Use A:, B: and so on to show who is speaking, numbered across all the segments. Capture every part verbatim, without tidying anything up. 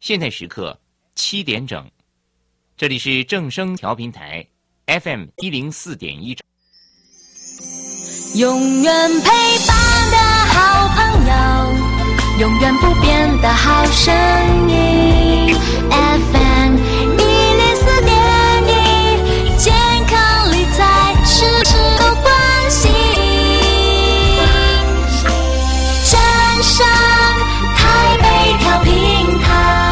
A: 现在时刻七点整，这里是正声调频台 F M 一零四点一。
B: 永远陪伴的好朋友，永远不变的好声音 F M 一零四点一，健康理财时时都关心。正声台北调频台。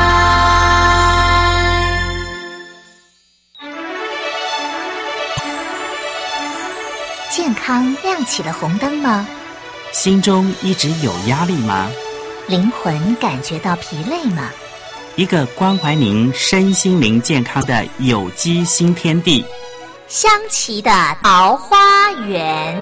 C: 健康亮起了红灯吗？
D: 心中一直有压力吗？
C: 灵魂感觉到疲累吗？
D: 一个关怀您身心灵健康的有机新天地，
C: 香琪的桃花源。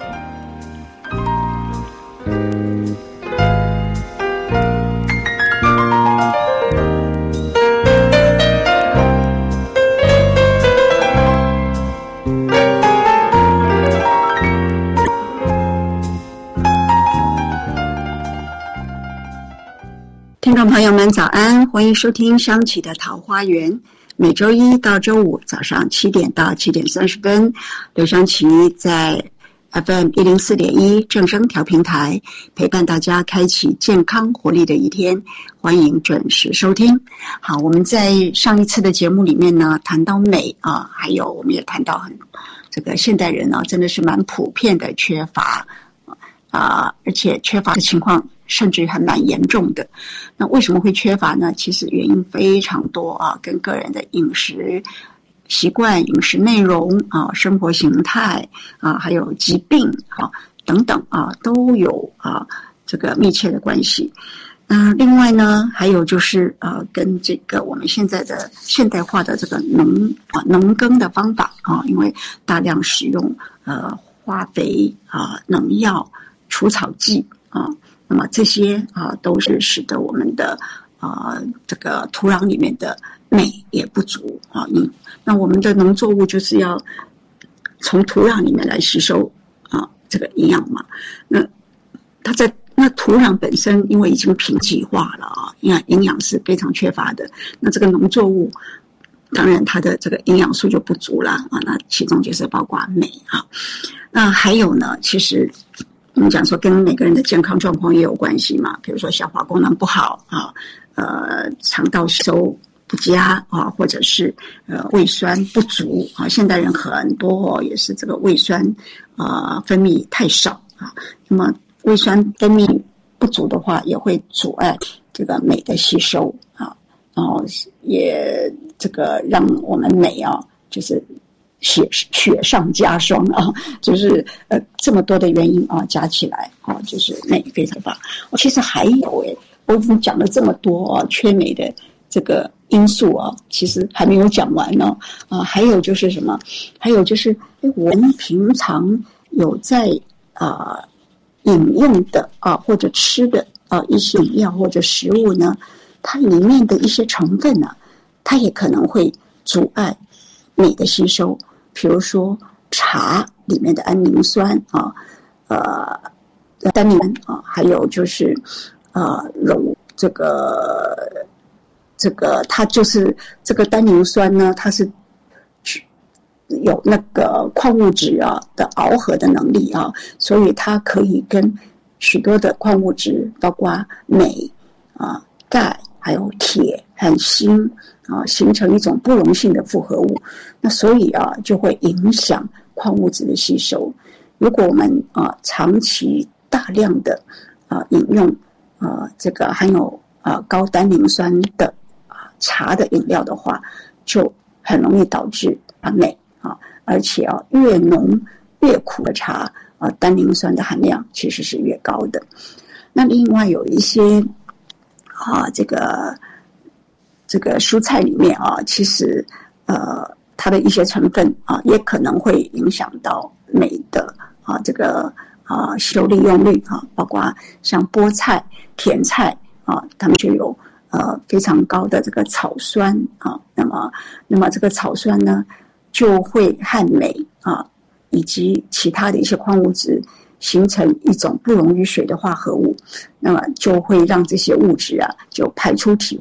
E: 听众朋友们早安，欢迎收听香琪的桃花源，每周一到周五早上七点到七点三十分，刘香琪在 F M 一零四点一正声调频台陪伴大家开启健康活力的一天，欢迎准时收听。好，我们在上一次的节目里面呢，谈到美啊，还有我们也谈到很这个现代人呢、啊，真的是蛮普遍的缺乏啊，而且缺乏的情况甚至还蛮严重的。那为什么会缺乏呢？其实原因非常多啊，跟个人的饮食习惯、饮食内容啊、生活形态啊，还有疾病啊等等啊，都有啊这个密切的关系。那、呃、另外呢，还有就是呃，跟这个我们现在的现代化的这个农啊农耕的方法啊，因为大量使用呃化肥啊、农药、除草剂啊。那么这些啊，都是使得我们的啊这个土壤里面的镁也不足啊。嗯，那我们的农作物就是要从土壤里面来吸收啊这个营养嘛。那它在那土壤本身因为已经贫瘠化了啊，营养营养是非常缺乏的。那这个农作物当然它的这个营养素就不足了啊。那其中就是包括镁啊。那还有呢，其实。我们讲说跟每个人的健康状况也有关系嘛，比如说消化功能不好啊，呃，肠道吸收不佳啊，或者是呃胃酸不足啊。现代人很多、哦、也是这个胃酸啊、呃、分泌太少啊，那么胃酸分泌不足的话，也会阻碍这个镁的吸收啊，然后也这个让我们镁啊，就是。雪雪上加霜啊，就是呃这么多的原因啊加起来啊，就是镁非常棒。其实还有诶，我已经讲了这么多啊，缺镁的这个因素啊，其实还没有讲完呢啊。还有就是什么？还有就是我们平常有在啊饮用的啊或者吃的啊一些饮料或者食物呢，它里面的一些成分呢、啊，它也可能会阻碍镁的吸收。比如说茶里面的氨磷酸啊，呃，单宁啊，还有就是呃，鞣这个这个它就是这个单宁酸呢，它是有那个矿物质啊的螯合的能力啊，所以它可以跟许多的矿物质，包括镁啊、钙，还有铁和锌。啊，形成一种不溶性的复合物，那所以啊，就会影响矿物质的吸收。如果我们啊长期大量的啊饮用啊这个含有啊高单宁酸的啊茶的饮料的话，就很容易导致啊镁啊，而且啊越浓越苦的茶啊单宁酸的含量其实是越高的。那另外有一些啊这个。这个蔬菜里面啊，其实呃它的一些成分啊，也可能会影响到镁的啊这个啊吸收利用率啊，包括像菠菜、甜菜啊，它们就有呃非常高的这个草酸啊，那么那么这个草酸呢，就会和镁啊以及其他的一些矿物质形成一种不溶于水的化合物，那么就会让这些物质啊就排出体外。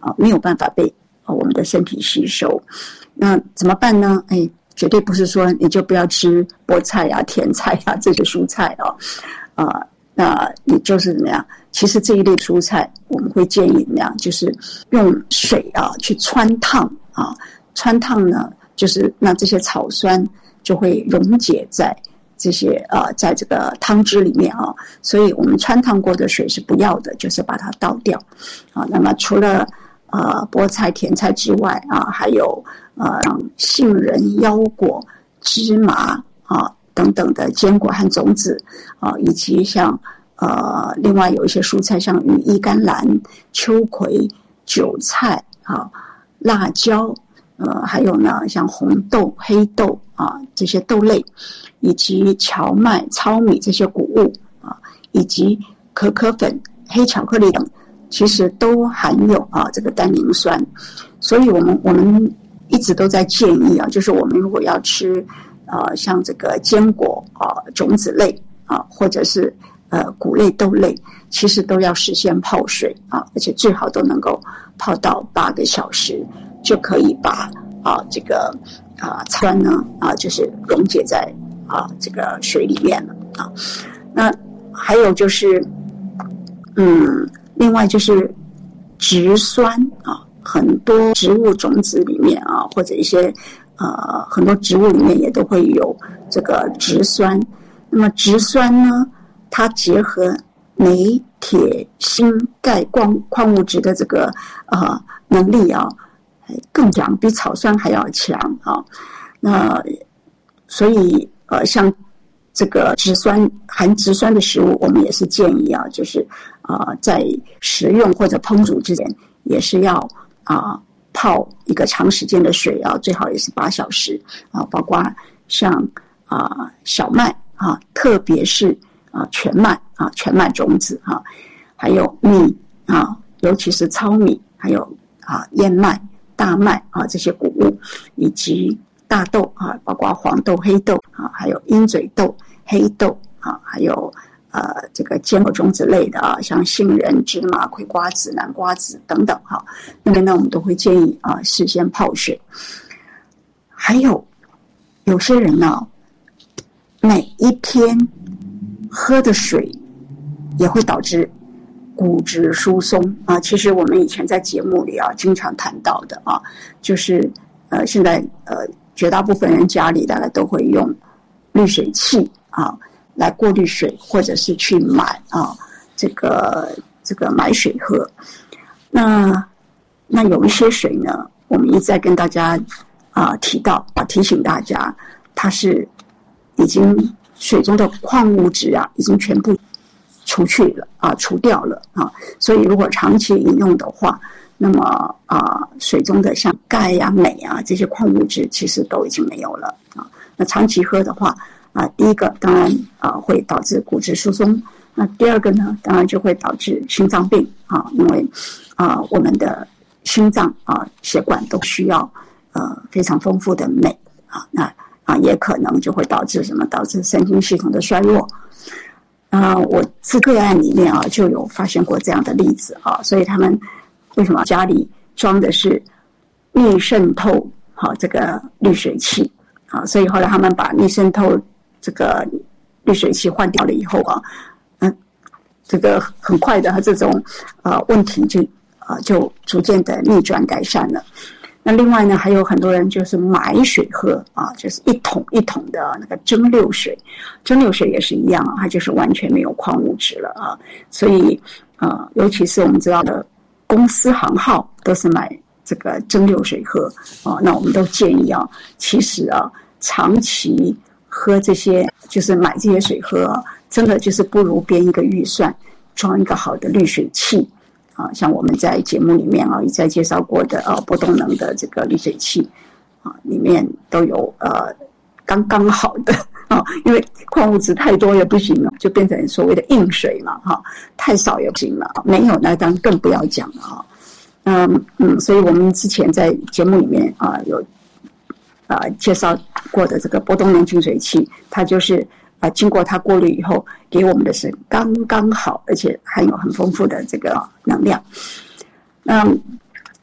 E: 啊，没有办法被啊我们的身体吸收。那怎么办呢？哎，绝对不是说你就不要吃菠菜呀、甜菜呀这些蔬菜哦，啊，那你就是怎么样？其实这一类蔬菜，我们会建议怎么样？就是用水啊去汆烫啊，汆烫呢，就是让这些草酸就会溶解在这些啊、呃，在这个汤汁里面啊，所以我们汆烫过的水是不要的，就是把它倒掉啊。那么除了呃菠菜、甜菜之外啊，还有呃杏仁、腰果、芝麻啊等等的坚果和种子啊，以及像呃另外有一些蔬菜，像羽衣甘蓝、秋葵、韭菜啊、辣椒。呃，还有呢，像红豆、黑豆啊这些豆类，以及荞麦、糙米这些谷物啊，以及可可粉、黑巧克力等，其实都含有啊这个单宁酸。所以我们我们一直都在建议啊，就是我们如果要吃呃像这个坚果啊、种子类啊，或者是呃谷类、豆类，其实都要事先泡水啊，而且最好都能够泡到八个小时。就可以把啊这个啊酸呢啊就是溶解在啊这个水里面了啊。那还有就是嗯，另外就是植酸啊，很多植物种子里面啊，或者一些呃很多植物里面也都会有这个植酸。那么植酸呢，它结合镁、铁、锌、钙矿矿物质的这个呃能力啊。更强，比草酸还要强啊！那所以呃，像这个植酸含植酸的食物，我们也是建议啊，就是啊、呃，在食用或者烹煮之前，也是要啊、呃、泡一个长时间的水啊，最好也是八小时啊。包括像啊、呃、小麦啊，特别是啊全麦啊全麦种子啊，还有米啊，尤其是糙米，还有啊燕麦。大麦啊，这些谷物，以及大豆啊，包括黄豆、黑豆啊，还有鹰嘴豆、黑豆啊，还有呃这个坚果种子类的啊，像杏仁、芝麻、葵瓜子、南瓜子等等哈、啊。那么呢，我们都会建议啊事先泡水。还有有些人呢、啊，每一天喝的水也会导致骨质疏松啊，其实我们以前在节目里啊经常谈到的啊，就是呃现在呃绝大部分人家里大概都会用滤水器啊来过滤水，或者是去买啊这个这个买水喝。那那有一些水呢，我们一直在跟大家啊提到啊提醒大家，它是已经水中的矿物质啊已经全部除去了啊，除掉了啊，所以如果长期饮用的话，那么啊，水中的像钙呀、镁啊这些矿物质其实都已经没有了啊。那长期喝的话啊，第一个当然啊会导致骨质疏松，那第二个呢，当然就会导致心脏病啊，因为啊我们的心脏啊血管都需要呃非常丰富的镁啊，那啊也可能就会导致什么？导致神经系统的衰弱。啊、呃，我自个案里面啊就有发现过这样的例子啊，所以他们为什么家里装的是逆渗透好、啊、这个滤水器啊？所以后来他们把逆渗透这个滤水器换掉了以后啊，嗯、呃，这个很快的，他这种呃问题就啊、呃、就逐渐的逆转改善了。那另外呢，还有很多人就是买水喝啊，就是一桶一桶的那个蒸馏水，蒸馏水也是一样啊，它就是完全没有矿物质了啊。所以呃，尤其是我们知道的公司行号都是买这个蒸馏水喝啊，那我们都建议啊，其实啊，长期喝这些就是买这些水喝啊，真的就是不如编一个预算，装一个好的滤水器。啊，像我们在节目里面啊，也在介绍过的啊，波动能的这个滤水器啊，里面都有呃刚刚好的啊，因为矿物质太多也不行了，就变成所谓的硬水嘛，哈、啊，太少也不行了，没有那当然更不要讲了哈。嗯嗯，所以我们之前在节目里面啊有啊介绍过的这个波动能净水器，它就是啊经过它过滤以后，给我们的是刚刚好，而且含有很丰富的这个能量。那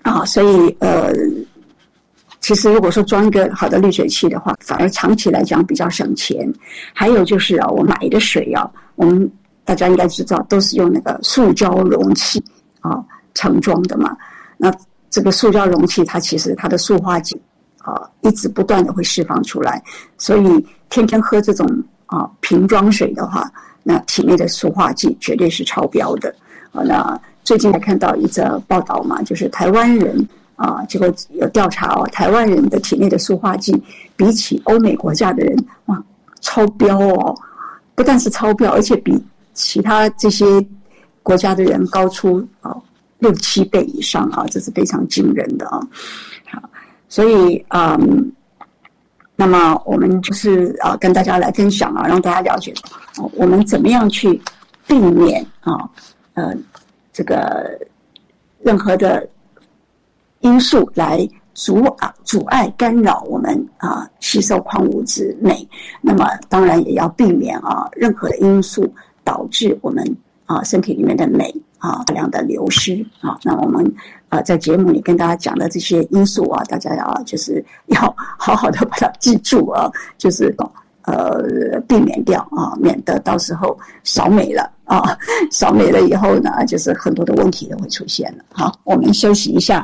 E: 啊，所以呃，其实如果说装一个好的滤水器的话，反而长期来讲比较省钱。还有就是啊，我买的水啊，我们大家应该知道都是用那个塑胶容器啊盛装的嘛。那这个塑胶容器它其实它的塑化剂啊一直不断的会释放出来，所以天天喝这种啊瓶装水的话，那体内的塑化剂绝对是超标的。啊，那最近还看到一则报道嘛，就是台湾人啊，结果有调查哦，台湾人的体内的塑化剂比起欧美国家的人，哇，超标哦！不但是超标，而且比其他这些国家的人高出啊六七倍以上啊，这是非常惊人的啊。好，所以嗯，那么我们就是啊跟大家来分享啊，让大家了解啊，我们怎么样去避免啊呃这个任何的因素来阻啊阻碍干扰我们啊吸收矿物质镁，那么当然也要避免啊任何的因素导致我们啊身体里面的镁啊大量的流失啊。那我们啊在节目里跟大家讲的这些因素啊，大家要就是要好好的把它记住啊，就是呃避免掉啊，免得到时候少镁了啊，少镁了以后呢，就是很多的问题都会出现了。好，我们休息一下。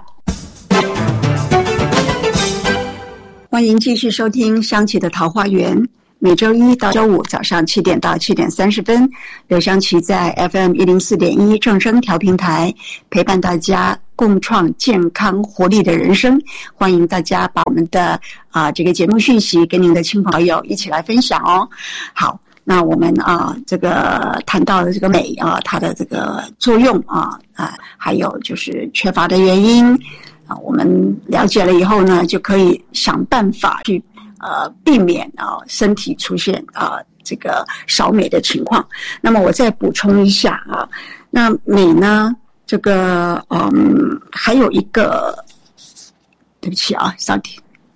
E: 欢迎继续收听香琪的桃花源，每周一到周五早上七点到七点三十分，刘香琪在 F M 一零四点一正声调频台陪伴大家，共创健康活力的人生。欢迎大家把我们的啊这个节目讯息跟您的亲朋好友一起来分享哦。好，那我们啊这个谈到了这个镁啊它的这个作用啊啊，还有就是缺乏的原因啊，我们了解了以后呢，就可以想办法去呃避免啊身体出现啊这个少镁的情况。那么我再补充一下啊，那镁呢这个嗯还有一个，对不起啊，稍等。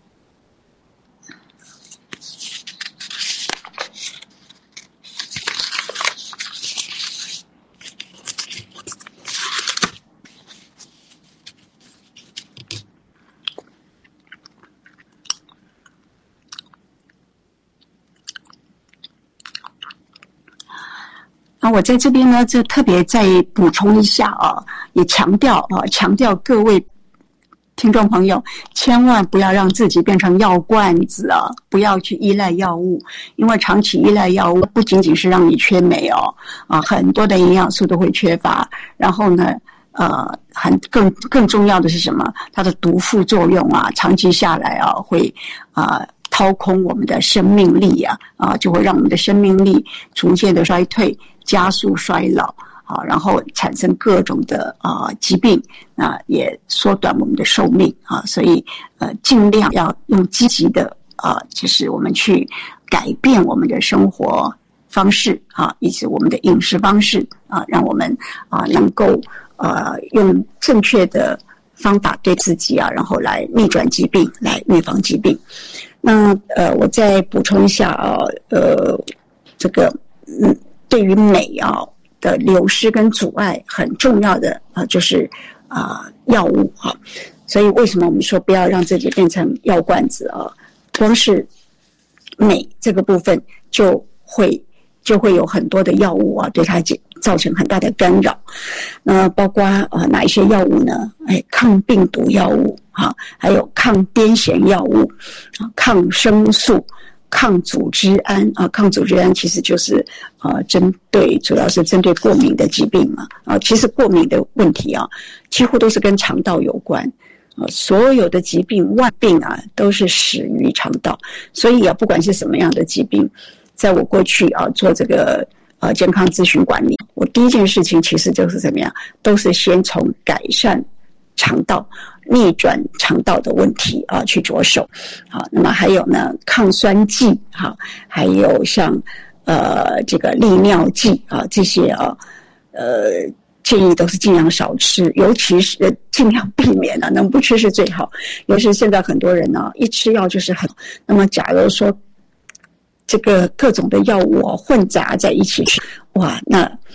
E: 啊，我在这边呢，就特别再补充一下啊，也强调啊，强调各位听众朋友，千万不要让自己变成药罐子啊，不要去依赖药物，因为长期依赖药物不仅仅是让你缺镁哦，啊，很多的营养素都会缺乏，然后呢，呃，很更更重要的是什么？它的毒副作用啊，长期下来啊，会啊。掏空我们的生命力啊，啊，就会让我们的生命力逐渐的衰退，加速衰老啊，然后产生各种的啊疾病啊，也缩短我们的寿命啊，所以呃，尽量要用积极的啊，就是我们去改变我们的生活方式啊，以及我们的饮食方式啊，让我们啊能够呃用正确的方法对自己啊，然后来逆转疾病，来预防疾病。那呃，我再补充一下啊，呃，这个嗯，对于镁啊的流失跟阻碍很重要的啊，就是啊药物啊。所以为什么我们说不要让自己变成药罐子啊？光是镁这个部分就会就会有很多的药物啊，对它造成很大的干扰。那包括啊哪一些药物呢？哎，抗病毒药物啊，还有抗癫痫药物啊，抗生素、抗组织胺啊，抗组织胺其实就是啊针对主要是针对过敏的疾病嘛啊，其实过敏的问题啊，几乎都是跟肠道有关。啊，所有的疾病万病啊，都是始于肠道，所以啊，不管是什么样的疾病，在我过去啊做这个呃健康咨询管理，我第一件事情其实就是怎么样，都是先从改善肠道、逆转肠道的问题啊去着手。好，那么还有呢，抗酸剂，好，还有像呃这个利尿剂啊这些啊，呃。建议都是尽量少吃，尤其是、呃、尽量避免啊，能不吃是最好。尤其是现在很多人呢、啊，一吃药就是很。那么，假如说这个各种的药物、啊、混杂在一起吃，哇，那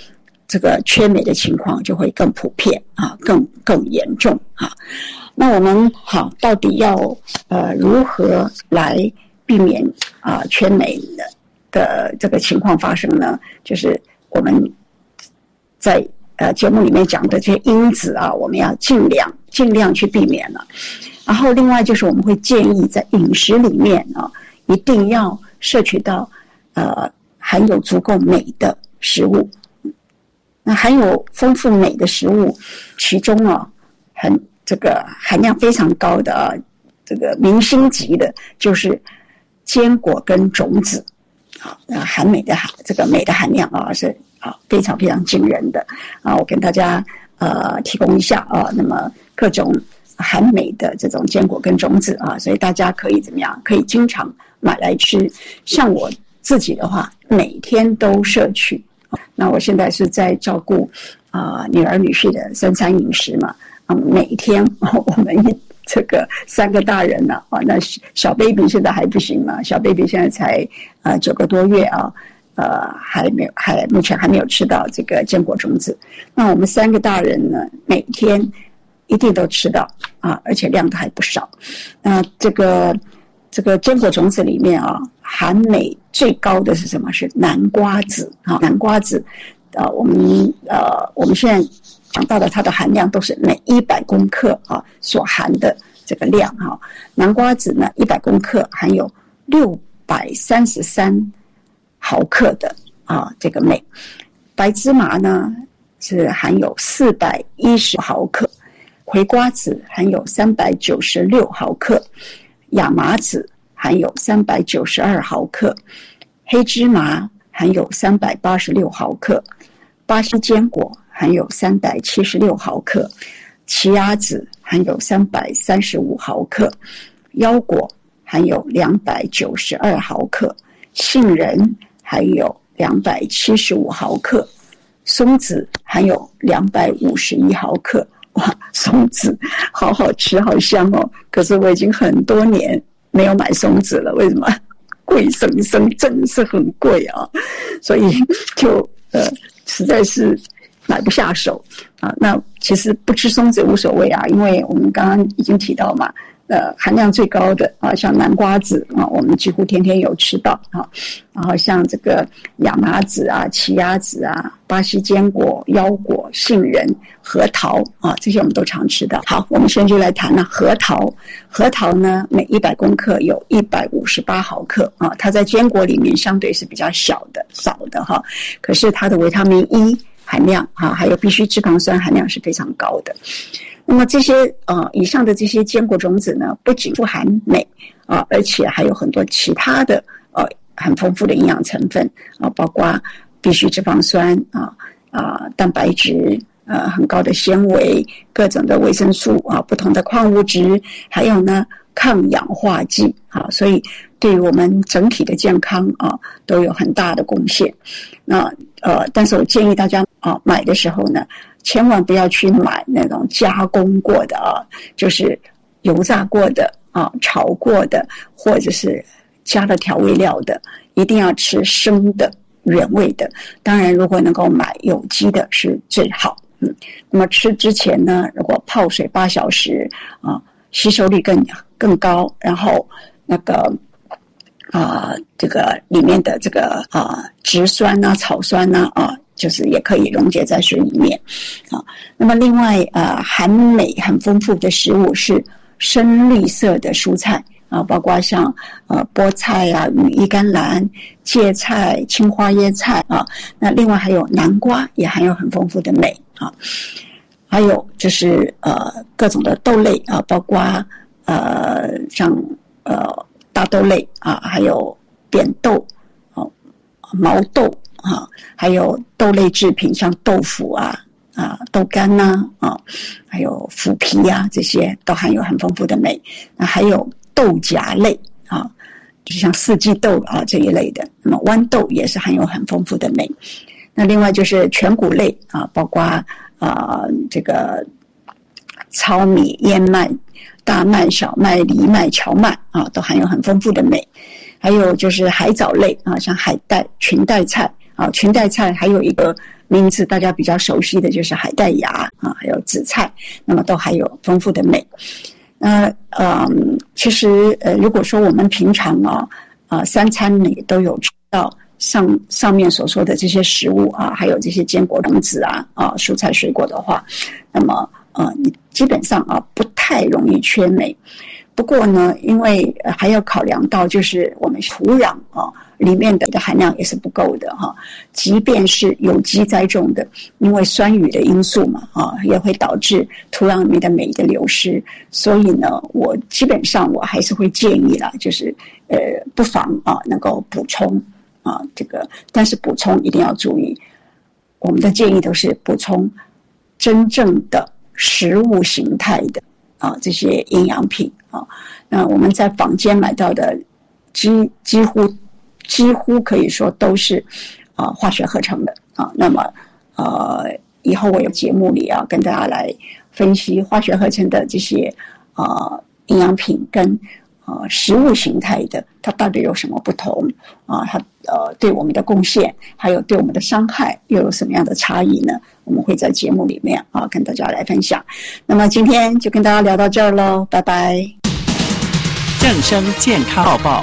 E: 这个缺镁的情况就会更普遍啊，更更严重啊。那我们好，到底要呃如何来避免啊缺镁的的这个情况发生呢？就是我们在呃节目里面讲的这些因子啊，我们要尽量尽量去避免了。然后另外就是我们会建议在饮食里面啊，一定要摄取到呃含有足够镁的食物。那含有丰富镁的食物，其中啊很这个含量非常高的啊，这个明星级的就是坚果跟种子啊，含镁的含这个镁的含量啊是啊非常非常惊人的啊。我跟大家呃提供一下啊，那么各种含镁的这种坚果跟种子啊，所以大家可以怎么样？可以经常买来吃。像我自己的话，每天都摄取。那我现在是在照顾啊、呃、女儿女婿的三餐饮食嘛，啊、嗯、每天、哦、我们这个三个大人呢啊，那小 baby 现在还不行嘛，小 baby 现在才呃九个多月啊，呃还没有还目前还没有吃到这个坚果种子。那我们三个大人呢，每天一定都吃到啊，而且量都还不少。那这个这个坚果种子里面啊，含镁最高的是什么？是南瓜子啊，南瓜子，呃，我们呃我们现在讲到的它的含量都是每一百公克啊所含的这个量哈。南瓜子呢，一百公克含有六百三十三毫克的啊这个镁。白芝麻呢是含有四百一十毫克，葵瓜子含有三百九十六毫克。亚麻籽含有三百九十二毫克，黑芝麻含有三百八十六毫克，巴西坚果含有三百七十六毫克，奇亚籽含有三百三十五毫克，腰果含有两百九十二毫克，杏仁含有两百七十五毫克，松子含有两百五十一毫克。哇，松子好好吃，好香哦！可是我已经很多年没有买松子了，为什么？贵生生，真是很贵啊！所以就呃，实在是买不下手啊。那其实不吃松子无所谓啊，因为我们刚刚已经提到嘛，呃，含量最高的啊，像南瓜子啊，我们几乎天天有吃到啊。然后像这个亚麻籽啊、奇亚籽啊、巴西坚果、腰果、杏仁、核桃啊，这些我们都常吃到。好，我们现在就来谈了核桃。核桃呢，每一百公克有一百五十八毫克啊，它在坚果里面相对是比较小的、少的哈。可是它的维他命 E 含量啊，还有必需脂肪酸含量是非常高的。那么这些呃以上的这些坚果种子呢，不仅富含镁啊，而且还有很多其他的呃很丰富的营养成分啊，包括必需脂肪酸啊啊蛋白质呃很高的纤维，各种的维生素啊，不同的矿物质，还有呢抗氧化剂啊，所以对于我们整体的健康啊都有很大的贡献。那呃，但是我建议大家啊买的时候呢，千万不要去买那种加工过的啊，就是油炸过的啊、炒过的，或者是加了调味料的，一定要吃生的、原味的。当然，如果能够买有机的是最好。嗯，那么吃之前呢，如果泡水八小时啊，吸收率更更高，然后那个。啊、呃，这个里面的这个啊、呃、植酸啊、草酸啊啊，就是也可以溶解在水里面啊。那么另外呃，含镁很丰富的食物是深绿色的蔬菜啊，包括像呃菠菜啊、羽衣甘蓝、芥菜、青花椰菜啊。那另外还有南瓜也含有很丰富的镁啊。还有就是呃各种的豆类啊，包括呃像呃。大豆类啊，还有扁豆、啊、毛豆啊，还有豆类制品，像豆腐啊、啊豆干呐 啊, 啊，还有腐皮啊，这些都含有很丰富的镁。那还有豆荚类啊，就像四季豆啊这一类的。那么豌豆也是含有很丰富的镁。那另外就是全谷类啊，包括啊这个糙米、燕麦。大麦、小麦、藜麦、荞麦啊，都含有很丰富的镁。还有就是海藻类啊，像海带、裙带菜啊，裙带菜还有一个名字大家比较熟悉的就是海带芽啊，还有紫菜，那么都还有丰富的镁。那嗯，其实呃，如果说我们平常啊啊、呃、三餐呢也都有吃到上上面所说的这些食物啊，还有这些坚果种子啊啊蔬菜水果的话，那么呃你基本上啊不太容易缺镁。不过呢，因为还要考量到就是我们土壤啊里面的含量也是不够的哈，即便是有机栽种的，因为酸雨的因素嘛啊，也会导致土壤里面的镁的流失。所以呢，我基本上我还是会建议啦，就是呃不妨啊能够补充啊这个，但是补充一定要注意，我们的建议都是补充真正的食物形态的啊这些营养品啊。那我们在坊间买到的几几乎几乎可以说都是啊、呃、化学合成的啊。那么呃以后我有节目里啊跟大家来分析化学合成的这些啊、呃、营养品跟啊、呃、食物形态的它到底有什么不同啊？它呃对我们的贡献还有对我们的伤害又有什么样的差异呢？我们会在节目里面啊跟大家来分享。那么今天就跟大家聊到这儿喽，拜拜。
D: 正声健康报报。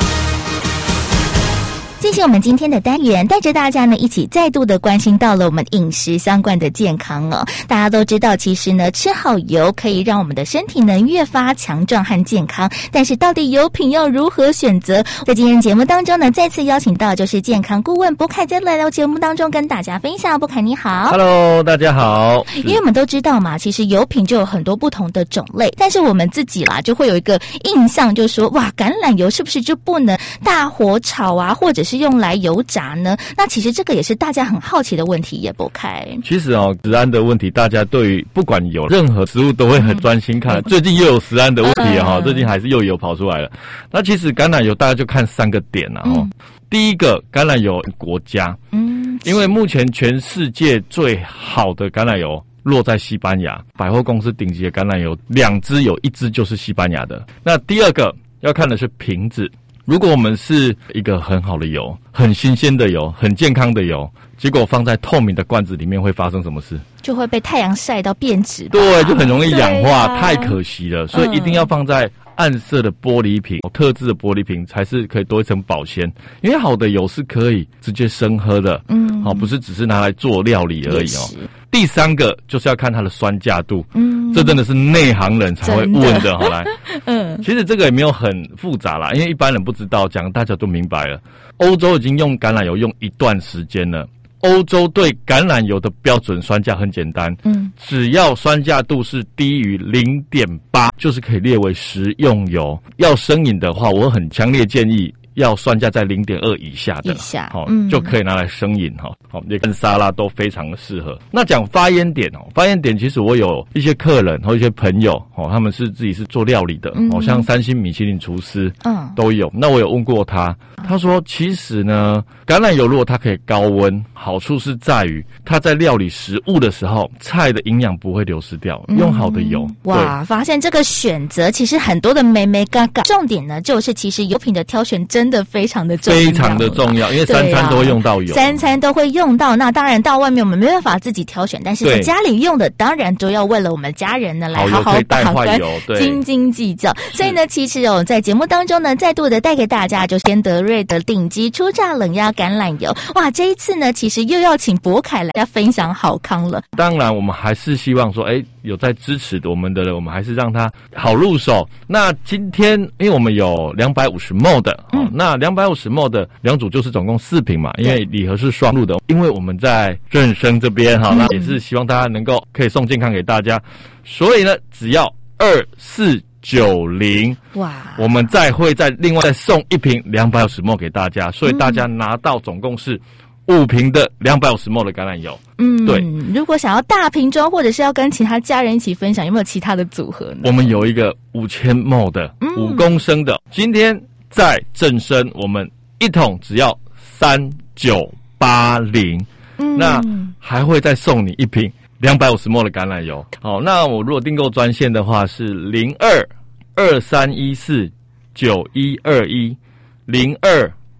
F: 进行我们今天的单元，带着大家呢一起再度的关心到了我们饮食相关的健康哦。大家都知道，其实呢吃好油可以让我们的身体呢越发强壮和健康，但是到底油品要如何选择？在今天节目当中呢，再次邀请到就是健康顾问博凯在来到节目当中跟大家分享。博凯你好。
G: Hello， 大家好。
F: 因为我们都知道嘛，其实油品就有很多不同的种类，但是我们自己啦就会有一个印象，就是说哇，橄榄油是不是就不能大火炒啊，或者是是用来油炸呢？那其实这个也是大家很好奇的问题，也不开。
G: 其实哦，食安的问题，大家对于不管有任何食物都会很专心看。嗯、最近又有食安的问题哈、嗯，最近还是又有跑出来了。那其实橄榄油大家就看三个点啊、嗯、第一个，橄榄油国家，嗯，因为目前全世界最好的橄榄油落在西班牙，百货公司顶级的橄榄油，两支有一支就是西班牙的。那第二个要看的是瓶子。如果我们是一个很好的油，很新鲜的油，很健康的油，结果放在透明的罐子里面会发生什么事？
F: 就会被太阳晒到变质。
G: 对，就很容易氧化，啊、太可惜了。所以一定要放在暗色的玻璃瓶、嗯、特制的玻璃瓶，才是可以多一层保鲜。因为好的油是可以直接生喝的，嗯，好、哦，不是只是拿来做料理而已哦。第三个就是要看它的酸价度，嗯，这真的是内行人才会问的，好来，嗯，其实这个也没有很复杂啦，因为一般人不知道，讲大家都明白了。欧洲已经用橄榄油用一段时间了。欧洲对橄榄油的标准酸价很简单，嗯，只要酸价度是低于 零点八， 就是可以列为食用油。要生饮的话，我很强烈建议要酸价在 零点二 以下的，以下，好、嗯，就可以拿来生饮哈，好，也跟沙拉都非常的适合。那讲发烟点哦，发烟点其实我有一些客人和一些朋友哦，他们是自己是做料理的，嗯、哦，像三星米其林厨师，嗯，都有。那我有问过他，他说其实呢，橄榄油如果它可以高温，好处是在于它在料理食物的时候，菜的营养不会流失掉，嗯、用好的油。
F: 哇，发现这个选择其实很多的眉眉角角，重点呢就是其实油品的挑选真。真的非常的重要，
G: 非常的重要，因为三餐都会用到油，
F: 啊、三餐都会用到。那当然到外面我们没办法自己挑选，但是在家里用的，当然都要为了我们家人呢来好好把关，斤斤计较。所以呢，其实哦，在节目当中呢，再度的带给大家就是天德瑞的顶级初榨冷压橄榄油。哇，这一次呢，其实又要请博凯来要分享好康了。
G: 当然，我们还是希望说，哎，有在支持的我们的人，我们还是让他好入手。那今天，因为我们有两百五十 ml 的，嗯。那两百五十 ml 的两组就是总共四瓶嘛，因为礼盒是双入的。因为我们在正声这边哈，那也是希望大家能够可以送健康给大家，所以呢，只要二四九零，哇，我们再会再另外再送一瓶两百五十 ml 给大家，所以大家拿到总共是五瓶的两百五十 ml 的橄榄油。
F: 嗯，对。如果想要大瓶装，或者是要跟其他家人一起分享，有没有其他的组合呢？
G: 我们有一个五千 ml 的五公升的，今天。在正声，我们一桶只要三九八零，那还会再送你一瓶两百五十 ml 的橄榄油。好，那我如果订购专线的话是零二二三一四九一二一零二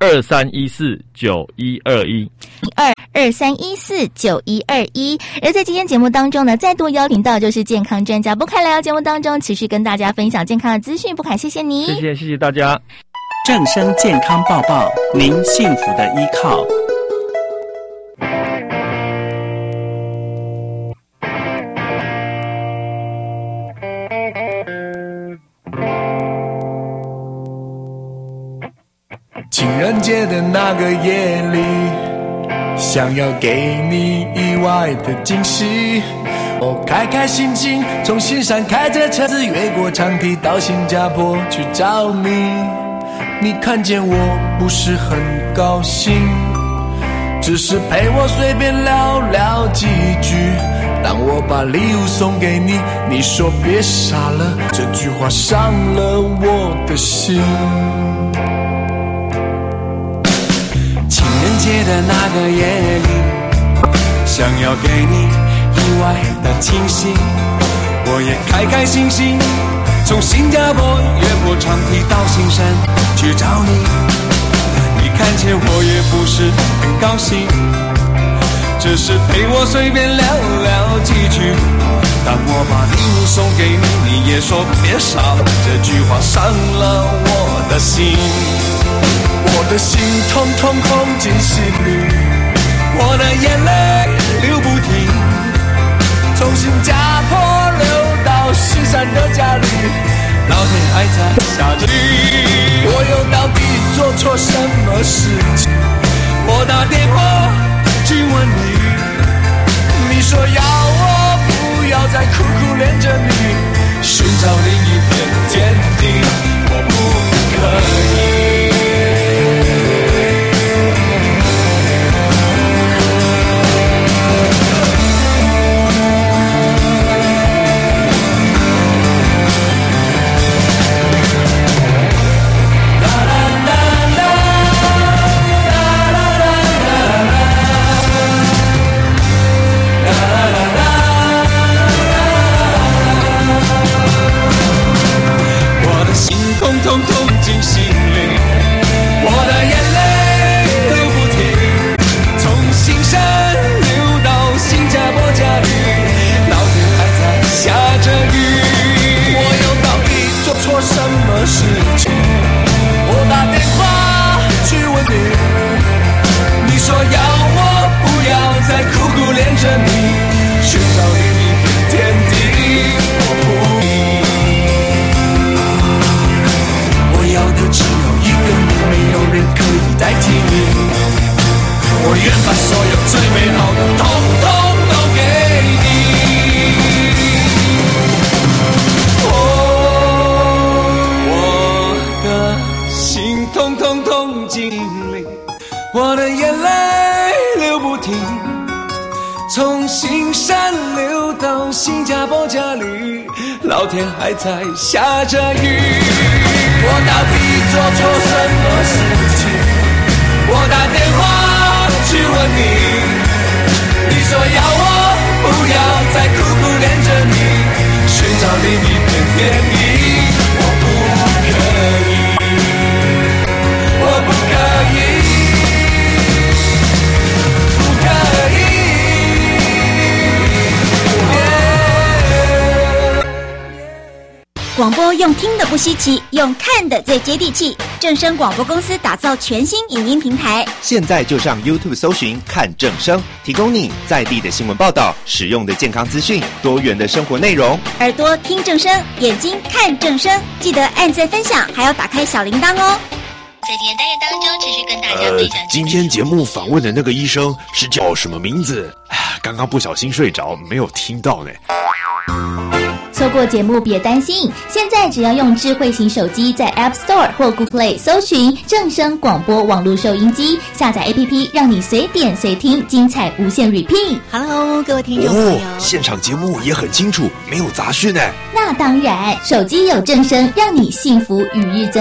G: 二三一四九一二一。
F: 二二三一四九一二一。而在今天节目当中呢，再度邀请到就是健康专家不凯来到节目当中，持续跟大家分享健康的资讯。不凯，谢谢你，
G: 谢谢谢谢大家。
D: 正声健康报报，您幸福的依靠。
H: 情人节的那个夜里，想要给你意外的惊喜。我开开心心从新山开着车子越过长堤到新加坡去找你。你看见我不是很高兴，只是陪我随便聊聊几句。当我把礼物送给你，你说别傻了，这句话伤了我的心。情人节的那个夜里，想要给你意外的惊喜，我也开开心心从新加坡越过长堤到新山去找你。你看见我也不是很高兴，只是陪我随便聊聊几句。当我把礼物送给你，你也说别傻了，这句话伤了我的心。我的心痛痛痛进心里，我的眼泪流不停，从新加坡流到新山的家里，老天还在下着雨。我又到底做错什么事情？我打电话去问你，你说要我不要再苦苦恋着你，寻找另一片天地，我不可以。痛痛痛进心里，我的眼泪流不停，从新山流到新加坡家里，老天还在下着雨。我又到底做错什么事情？我打电话去问你，你说要我不要再苦苦恋着你，寻找另一片天地，我不要的只有一个你，没有人可以代替你。我愿把所有最美好的统统都给你。哦，我的心痛痛痛经历，我的眼泪流不停，从新山流到新加坡家里，老天还在下着雨。我到底做错什么事情？我打电话去问你，你说要我不要再苦苦恋着你，寻找另一片天地，我不可以，我不可以，不可以。
I: 广播用听的不稀奇，用看的最接地气。正声广播公司打造全新影音平台，
J: 现在就上 YouTube 搜寻看正声，提供你在地的新闻报道、实用的健康资讯、多元的生活内容。
I: 耳朵听正声，眼睛看正声，记得按赞分享，还要打开小铃铛哦。
K: 在今天单元当中，持续跟大家分享。
L: 呃，今天节目访问的那个医生是叫什么名字？刚刚不小心睡着，没有听到呢。
F: 错过节目别担心，现在只要用智慧型手机在 App Store 或 Google Play 搜寻正声广播网络收音机，下载 A P P 让你随点随听，精彩无限 repeat。
I: Hello， 各位听众朋友，
L: 哦，现场节目也很清楚，没有杂讯呢。
F: 那当然，手机有正声，让你幸福与日增。